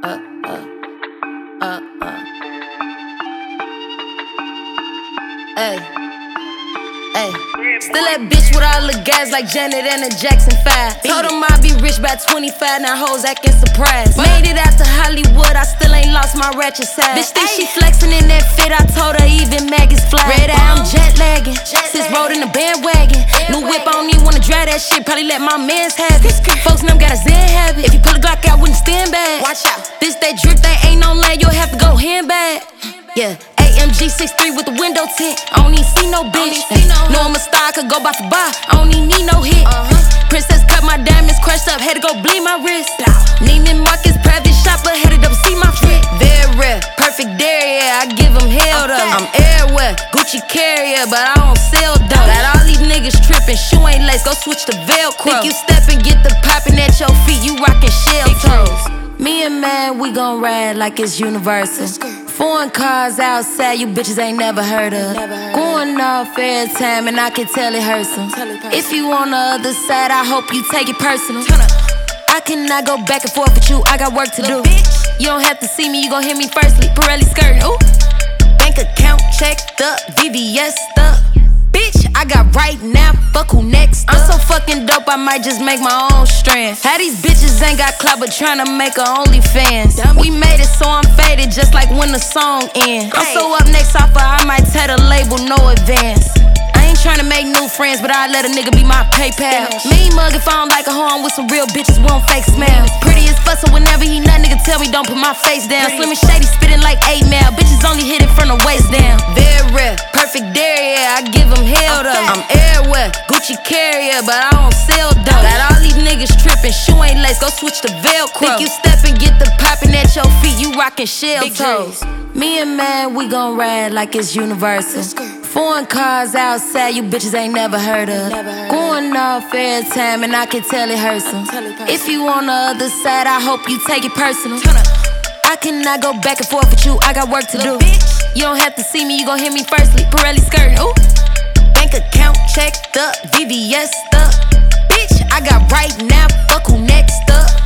uh, uh, Ay, ay. Still that bitch with all the gas like Janet and the Jackson 5. Told him I'd be rich by 25, now hoes acting surprised. Made it out to Hollywood, I still ain't lost my ratchet side. Bitch think she flexing in that fit, I told her even maggots fly. Red eye, I'm jet lagging, sis rode in the bandwagon. New whip, I don't even wanna drive that shit, probably let my mans have it. Folks them got a Zen habit, if you pull a Glock out, wouldn't stand back. Watch out, this that drip, that ain't no lane, you'll have to go handbag. Yeah, AMG 6'3" with the window tint. I don't even see no bitch. Know I'm a star, could go by for bar. I don't even need no hit. Princess cut my diamonds, crushed up, had to go bleed my wrist. Neiman Marcus, private shopper, headed up, see my fit. Very rare, perfect dairy, yeah, I give them hell though. I'm everywhere, Gucci carrier, but I don't sell dope. Got all these niggas tripping, shoe ain't lace, go switch to Velcro. Think you steppin', get the poppin' at your feet, you rockin' shell toes. Me and man, we gon' ride like it's universal. Foreign cars outside, you bitches ain't never heard of. Going off every time, and I can tell it hurts them. If you on the other side, I hope you take it personal. I cannot go back and forth with you, I got work to do. You don't have to see me, you gon' hear me firstly. Pirelli skirtin', ooh. Bank account checked up, VVS up. Bitch, I got right now, fuck who next up. I'm so fucking dope, I might just make my own strand. How these bitches ain't got clout but tryna make a OnlyFans. We made it so I'm faded just like when the song ends. I'm so up next offer, I might tell the label no advance. I ain't tryna make new friends, but I let a nigga be my PayPal. Mean mug if I don't like a hoe, I'm with some real bitches, we don't fake smile. Pretty as fuss, so whenever he nut, nigga tell me don't put my face down. Slim and shady spitting like 8 mil, bitches only hit it from the waist down. Very rare, perfect dairy, yeah, I give them hell though. I'm everywhere, Gucci carrier, but I don't sell dope. Got all these niggas tripping, shoe ain't lace, go switch to Velcro. Think you steppin', get the poppin' at your feet, you rockin' shell toes. Me and man, we gon' ride like it's universal. Foreign cars outside, you bitches ain't never heard of. Going off every time, and I can tell it hurts them. If you on the other side, I hope you take it personal. I cannot go back and forth with you, I got work to do. You don't have to see me, you gon' hear me firstly. Pirelli skirtin', ooh. Bank account checked up, VVS up. Bitch, I got right now, fuck who next up.